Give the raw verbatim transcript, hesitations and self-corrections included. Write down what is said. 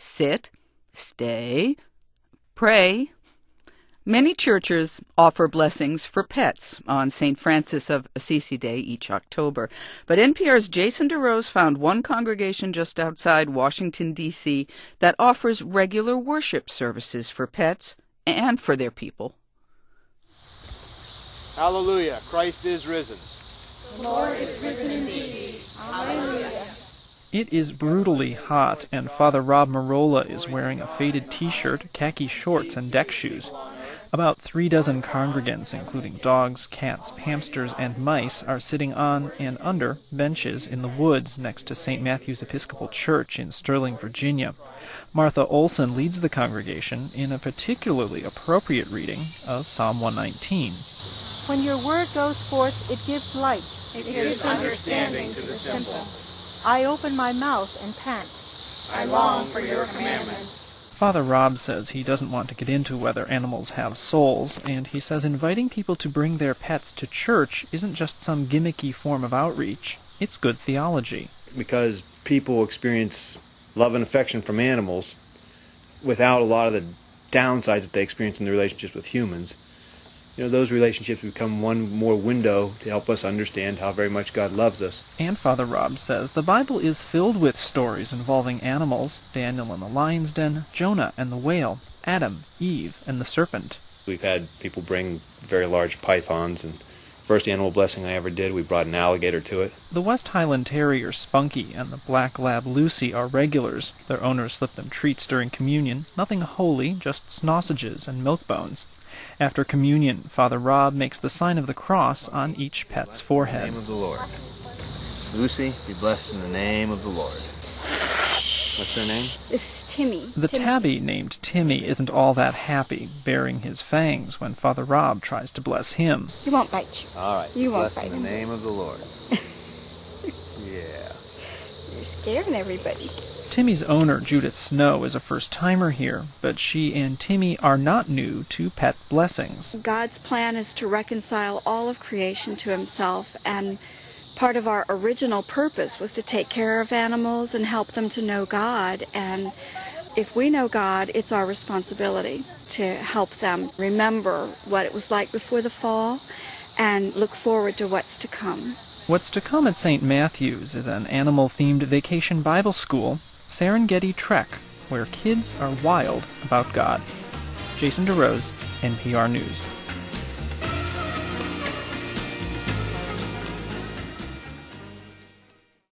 sit, stay, pray. Many churches offer blessings for pets on Saint Francis of Assisi Day each October. But N P R's Jason DeRose found one congregation just outside Washington, D C that offers regular worship services for pets and for their people. Hallelujah, Christ is risen. The Lord is risen indeed. Hallelujah. It is brutally hot, and Father Rob Merola is wearing a faded t-shirt, khaki shorts, and deck shoes. About three dozen congregants, including dogs, cats, hamsters, and mice, are sitting on and under benches in the woods next to Saint Matthew's Episcopal Church in Sterling, Virginia. Martha Olson leads the congregation in a particularly appropriate reading of Psalm one nineteen. When your word goes forth, it gives light. It gives understanding to the simple. I open my mouth and pant. I long for your commandments. Father Rob says he doesn't want to get into whether animals have souls, and he says inviting people to bring their pets to church isn't just some gimmicky form of outreach. It's good theology. Because people experience love and affection from animals without a lot of the downsides that they experience in their relationships with humans. You know, those relationships become one more window to help us understand how very much God loves us. And Father Rob says the Bible is filled with stories involving animals: Daniel and the lion's den, Jonah and the whale, Adam, Eve, and the serpent. We've had people bring very large pythons, and first animal blessing I ever did, we brought an alligator to it. The West Highland Terrier Spunky and the black lab Lucy are regulars. Their owners slip them treats during communion, nothing holy, just sausages and milk bones. After communion, Father Rob makes the sign of the cross on each pet's forehead. In the name of the Lord. Lucy, be blessed in the name of the Lord. What's her name? This is Timmy. The Timmy. tabby named Timmy isn't all that happy, baring his fangs when Father Rob tries to bless him. He won't bite you. All right. You won't blessed bite in him. the name of the Lord. Yeah. You're scaring everybody. Timmy's owner, Judith Snow, is a first-timer here, but she and Timmy are not new to pet blessings. God's plan is to reconcile all of creation to himself, and part of our original purpose was to take care of animals and help them to know God. And if we know God, it's our responsibility to help them remember what it was like before the fall and look forward to what's to come. What's to come at Saint Matthew's is an animal-themed vacation Bible school, Serengeti Trek, where kids are wild about God. Jason DeRose, N P R News.